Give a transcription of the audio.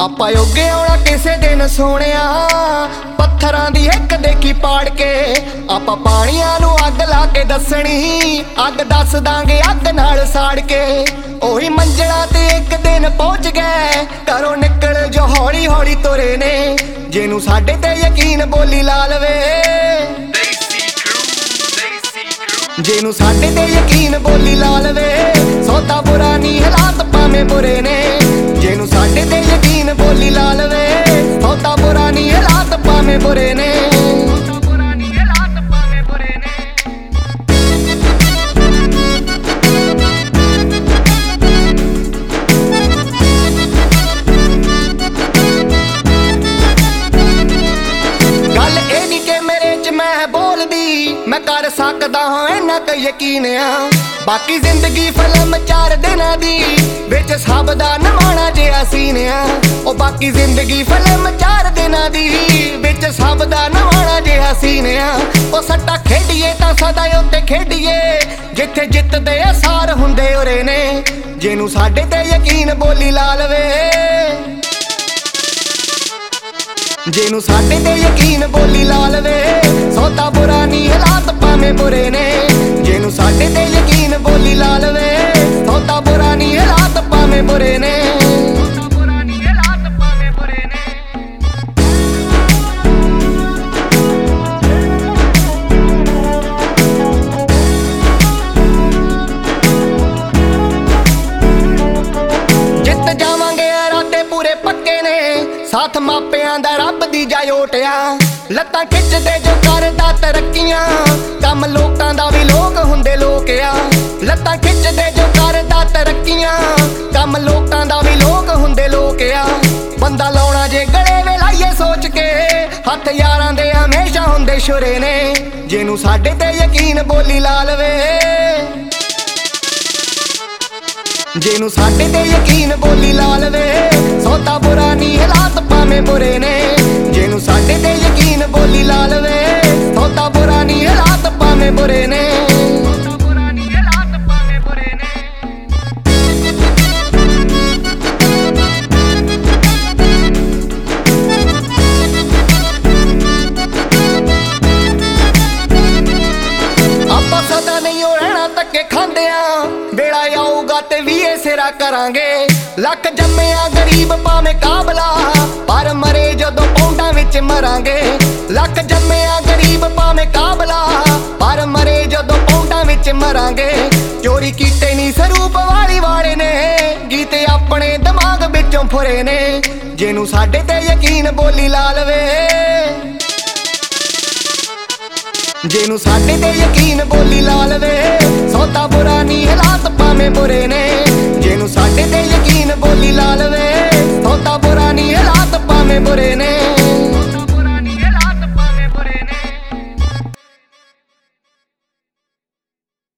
ਆਪਾਂ ਉੱਗੇ ਆਉਣਾ ਕਿਸੇ ਦਿਨ ਸੋਹਣਿਆ, ਪੱਥਰਾਂ ਦੀ ਇੱਕ ਦੇਖੀ ਪਾੜ ਕੇ। ਆਪਾਂ ਪਾਣੀਆਂ ਨੂੰ ਅੱਗ ਲਾ ਕੇ ਦੱਸਣੀ, ਅੱਗ ਦੱਸ ਦਾਂਗੇ ਅੱਗ ਨਾਲ ਸਾੜ ਕੇ। ਉਹੀ ਮੰਜ਼ਲਾਂ ਤੇ ਇੱਕ ਦਿਨ ਪਹੁੰਚ ਗਏ, ਘਰੋਂ ਨਿਕਲ ਜੋ ਹੌਲੀ ਹੌਲੀ ਤੁਰੇ ਨੇ। ਜਿਹਨੂੰ ਸਾਡੇ ਤੇ ਯਕੀਨ ਬੋਲੀ ਲਾ ਲਵੇ, ਜਿਹਨੂੰ ਸਾਡੇ ਤੇ ਯਕੀਨ ਬੋਲੀ ਲਾ ਲਵੇ। ਸੌਦਾ ਬੁਰਾ ਨਹੀਂ ਹਾਲਾਤ ਭਾਵੇਂ ਬੁਰੇ ਨੇ, ਜਿਹਨੂੰ ਸਾਡੇ ਤੇ ਯਕੀਨ ਬੋਲੀ ਲਾ ਲਵੇ। ਸੌਦਾ ਬੁਰਾ ਨਹੀਂ ਹਾਲਾਤ ਭਾਵੇਂ ਬੁਰੇ ਨੇ। ਗੱਲ ਇਹ ਨਹੀਂ ਕਿ ਮੇਰੇ ਚ ਮੈਂ ਬੋਲਦੀ, ਮੈਂ ਕਰ ਸਕਦਾ ਹਾਂ ਇੰਨਾ ਕੁ ਯਕੀਨ ਆ। ਬਾਕੀ ਜ਼ਿੰਦਗੀ ਫਿਲਮ 4 ਦਿਨਾਂ ਦੀ, ਵਿੱਚ ਸਭ ਦਾ ਨਵਾਣਾ ਜਿਹਾ ਸੀਨ ਆ। ਉਹ ਬਾਕੀ ਜ਼ਿੰਦਗੀ ਫਿਲਮ 4 ਦਿਨਾਂ ਦੀ, ਵਿੱਚ ਸਭ ਦਾ ਨਵਾਣਾ ਜਿਹਾ ਸੀਨ ਆ। ਉਹ ਸੱਟਾ ਖੇਡੀਏ ਤਾਂ ਸਦਾ ਉੱਤੇ ਖੇਡੀਏ, ਜਿੱਥੇ ਜਿੱਤਦੇ ਅਸਾਰ ਹੁੰਦੇ ਉਰੇ ਨੇ। ਜਿਹਨੂੰ ਸਾਡੇ ਤੇ ਯਕੀਨ ਬੋਲੀ ਲਾ ਲਵੇ, ਜਿਹਨੂੰ ਸਾਡੇ ਤੇ ਯਕੀਨ ਬੋਲੀ ਲਾ ਲਵੇ। ਸੌਦਾ ਬੁਰਾ ਨਹੀਂ ਹਾਲਾਤ ਭਾਵੇਂ ਬੁਰੇ ਨੇ, ਜਿਹਨੂੰ ਸਾਡੇ ਤੇ ਯਕੀਨ ਬੋਲੀ ਲਾ ਲਵੇ। ਸੌਦਾ ਬੁਰਾ ਨਹੀਂ ਹਾਲਾਤ ਭਾਵੇਂ ਬੁਰੇ ਨੇ। ਜਿੱਤ ਜਾਵਾਂਗੇ ਇਰਾਦੇ ਪੂਰੇ ਪੱਕੇ ਨੇ, ਸਾਥ ਮਾਪਿਆਂ ਦਾ ਰੱਬ ਦੀ ਜਾ ਓਟਿਆ। ਲੱਤਾਂ ਖਿੱਚਦੇ ਜੋ ਕਰਦਾ ਤਰੱਕੀਆਂ, ਕੰਮ ਲੋਕਾਂ ਦਾ ਵੀ ਲੋਕ ਹੁੰਦੇ ਲੋਕ ਆ। ਲੱਤਾਂ ਖਿੱਚਦੇ ਜੋ ਕਰਦਾ ਤਰੱਕੀਆਂ, ਕੰਮ ਲੋਕਾਂ ਦਾ ਵੀ ਲੋਕ ਹੁੰਦੇ ਲੋਕ ਆ। ਬੰਦਾ ਲਾਉਣਾ ਜੇ ਗਲੇ ਵੇ ਲਾਈਏ ਸੋਚ ਕੇ, ਹੱਥ ਯਾਰਾਂ ਦੇ ਹਮੇਸ਼ਾ ਹੁੰਦੇ ਸ਼ੁਰੇ ਨੇ। ਜਿਹਨੂੰ ਸਾਡੇ ਤੇ ਯਕੀਨ ਬੋਲੀ ਲਾ ਲਵੇ, ਜਿਹਨੂੰ ਸਾਡੇ ਤੇ ਯਕੀਨ ਬੋਲੀ ਲਾ ਲਵੇ। ਸੌਦਾ ਬੁਰਾ ਨਹੀਂ ਹਾਲਾਤ ਭਾਵੇਂ ਬੁਰੇ ਨੇ, ਜਿਹਨੂੰ ਸਾਡੇ ਤੇ ਯਕੀਨ ਬੋਲੀ ਲਾ ਲਵੇ। ਸੌਦਾ ਬੁਰਾ ਨਹੀਂ ਹਾਲਾਤ ਭਾਵੇਂ ਬੁਰੇ ਨੇ। ਆਪਾਂ ਸਦਾ ਨਹੀਂ ਉਹ ਰਹਿਣਾ ਧੱਕੇ ਖਾਂਦਿਆਂ, ਵੇਲਾ ਆਊਗਾ ਤੇ ਵੀ ਇਹ ਸਿਰਾ ਕਰਾਂਗੇ। ਲੱਖ ਜੰਮਿਆ ਗਰੀਬ ਭਾਵੇਂ ਕਾਬਲਾ, ਪਰ ਮਰੇ ਜਦੋਂ ਪੌਂਡਾਂ ਵਿੱਚ ਮਰਾਂਗੇ। ਲੱਖ ਜੰਮਿਆ ਗਰੀਬ ਭਾਵੇਂ ਕਾਬਲਾ, ਪਰ ਮਰੇ ਜਦੋਂ ਪੌਂਡਾਂ ਵਿੱਚ ਮਰਾਂਗੇ। ਚੋਰੀ ਕੀਤੇ ਨਹੀਂ ਸਰੂਪ ਵਾਲੇ ਨੇ, ਗੀਤ ਆਪਣੇ ਦਿਮਾਗ ਵਿੱਚੋਂ ਫੁਰੇ ਨੇ। ਜਿਹਨੂੰ ਸਾਡੇ ਤੇ ਯਕੀਨ ਬੋਲੀ ਲਾ ਲਵੇ, ਜਿਹਨੂੰ ਸਾਡੇ ਤੇ ਯਕੀਨ ਬੋਲੀ ਲਾ ਲਵੇ। ਸੌਦਾ ਬੁਰਾ ਨਹੀਂ ਹਾਲਾਤ ਭਾਵੇਂ ਬੁਰੇ ਨੇ, ਜਿਹਨੂੰ ਸਾਡੇ ਤੇ ਯਕੀਨ ਬੋਲੀ ਲਾ ਲਵੇ। ਸੌਦਾ ਬੁਰਾ ਨਹੀਂ ਹਾਲਾਤ ਭਾਵੇਂ ਬੁਰੇ